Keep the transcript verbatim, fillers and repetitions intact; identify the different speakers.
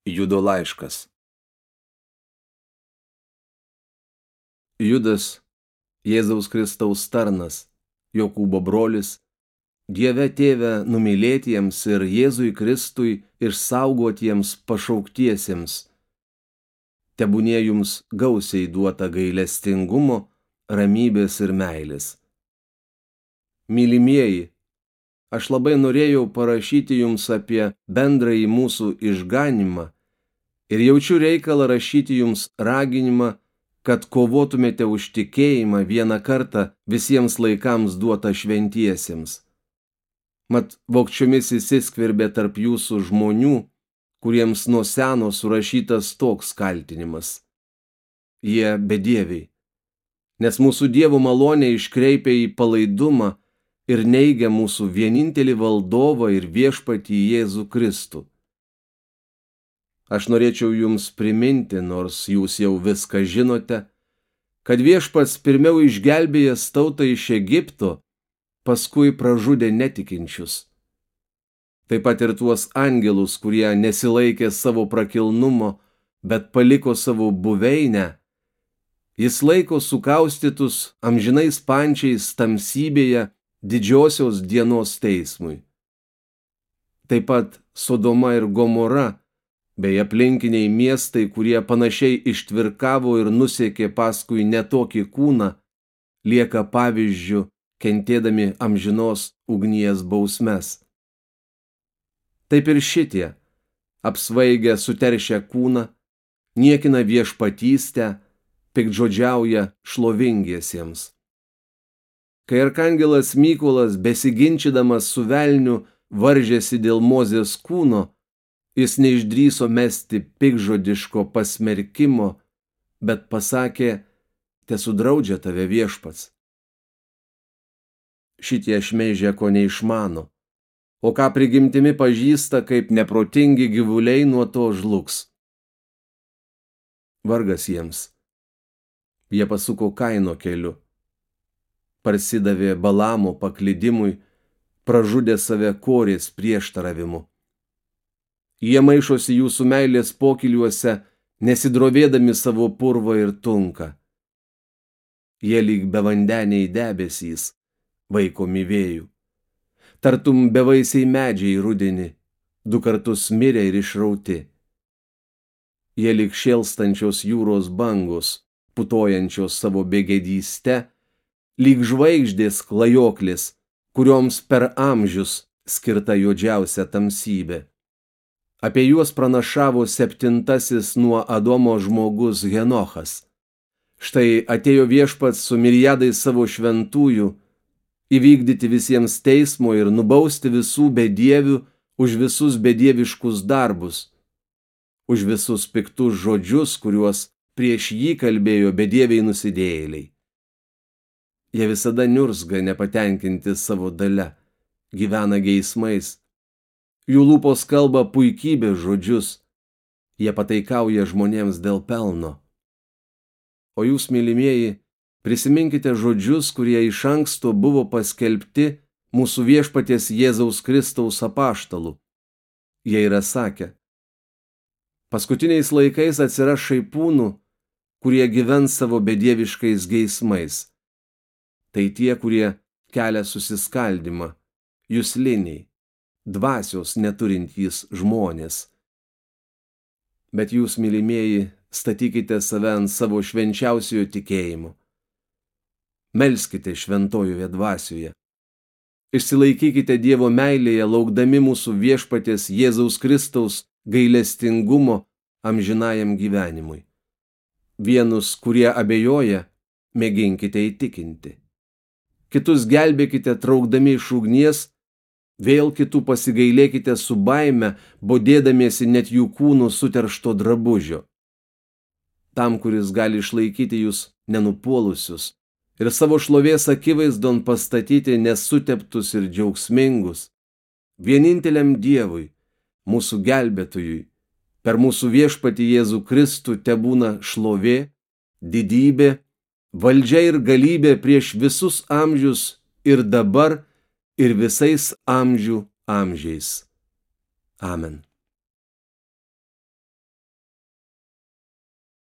Speaker 1: Judo laiškas. Judas, Jėzaus Kristaus tarnas, Jokūbo brolis, Dieve Tėve numylėtiems ir Jėzui Kristui išsaugotiems pašauktiesiems. Tebūnie jums gausiai duota gailestingumo, ramybės ir meilės. Mylimieji, aš labai norėjau parašyti jums apie bendrąjį mūsų išganymą ir jaučiu reikalą rašyti jums raginimą, kad kovotumėte už tikėjimą vieną kartą visiems laikams duotą šventiesiems. Mat vogčiomis įsiskverbė tarp jūsų žmonių, kuriems nuo seno surašytas toks kaltinimas. Jie bedieviai, nes mūsų Dievo malonė iškreipia į palaidumą ir neigia mūsų vienintelį valdovą ir viešpatį Jėzų Kristų. Aš norėčiau jums priminti, nors jūs jau viską žinote, kad viešpats pirmiau išgelbėjęs tautą iš Egipto, paskui pražudė netikinčius. Taip pat ir tuos angelus, kurie nesilaikė savo prakilnumo, bet paliko savo buveinę, jis laiko sukaustytus amžinais pančiais tamsybėje didžiosios dienos teismui. Taip pat Sodoma ir Gomora, bei aplinkiniai miestai, kurie panašiai ištvirkavo ir nusekė paskui netokį kūną, lieka pavyzdžiu, kentėdami amžinos ugnies bausmes. Taip ir šitie, apsvaigę suteršę kūną, niekina viešpatystę, piktžodžiauja šlovingiesiems. Kai arkangelas Mykolas, besiginčydamas su velniu, varžėsi dėl Mozės kūno, jis neišdrįso mesti piktžodiško pasmerkimo, bet pasakė, tesudraudžia tave viešpats. Šitie šmeižia, ko neišmano, o ką prigimtimi pažįsta, kaip neprotingi gyvuliai, nuo to žlugs. Vargas jiems. Jie pasuko Kaino keliu, parsidavė Balamo paklydimui, pražudė save Korės prieštaravimu. Jie maišosi jūsų meilės pokyliuose, nesidrovėdami savo purvo ir tunką. Jie lyg bevandeniai debesys, vaikomi vėjų. Tartum bevaisiai medžiai rudenį, du kartus mirę ir išrauti. Jie lyg šėlstančios jūros bangos, putojančios savo begėdyste, lyg žvaigždės klajoklis, kurioms per amžius skirta juodžiausia tamsybė. Apie juos pranašavo septintasis nuo Adomo žmogus Henochas. Štai atėjo viešpats su mirijadais savo šventųjų, įvykdyti visiems teismo ir nubausti visų bedievių už visus bedieviškus darbus, už visus piktus žodžius, kuriuos prieš jį kalbėjo bedieviai nusidėjėliai. Jie visada niurzga nepatenkinti savo dalia, gyvena geismais. Jų lūpos kalba puikybės žodžius, jie pataikauja žmonėms dėl pelno. O jūs, mylimieji, prisiminkite žodžius, kurie iš anksto buvo paskelbti mūsų viešpaties Jėzaus Kristaus apaštalų. Jie yra sakę, paskutiniais laikais atsiras šaipūnų, kurie gyvens savo bedieviškais geismais. Tai tie, kurie kelia susiskaldymą, jusliniai, dvasios neturintys žmonės. Bet jūs, mylimieji, statykite save ant savo švenčiausiojo tikėjimo. Melskite šventojoje dvasioje. Išsilaikykite Dievo meilėje, laukdami mūsų viešpaties Jėzaus Kristaus gailestingumo amžinajam gyvenimui. Vienus, kurie abejoja, mėginkite įtikinti. Kitus gelbėkite traukdami iš ugnies, vėl kitų pasigailėkite su baime, bodėdamiesi net jų kūnų suteršto drabužio. Tam, kuris gali išlaikyti jūs nenupuolusius ir savo šlovės akivaizdon pastatyti nesuteptus ir džiaugsmingus, vieninteliam Dievui, mūsų gelbėtojui, per mūsų viešpatį Jėzų Kristų tebūna šlovė, didybė, valdžia ir galybė prieš visus amžius ir dabar, ir visais amžių amžiais. Amen.